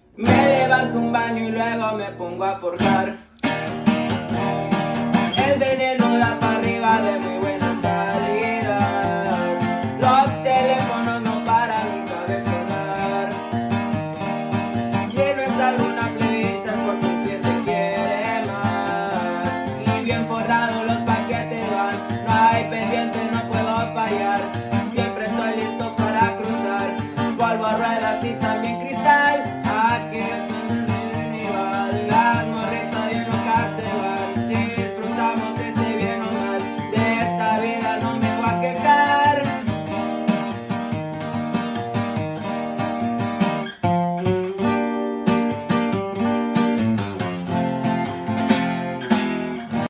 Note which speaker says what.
Speaker 1: Me levanto un baño y luego me pongo a forjar. El veneno da para arriba de muy buen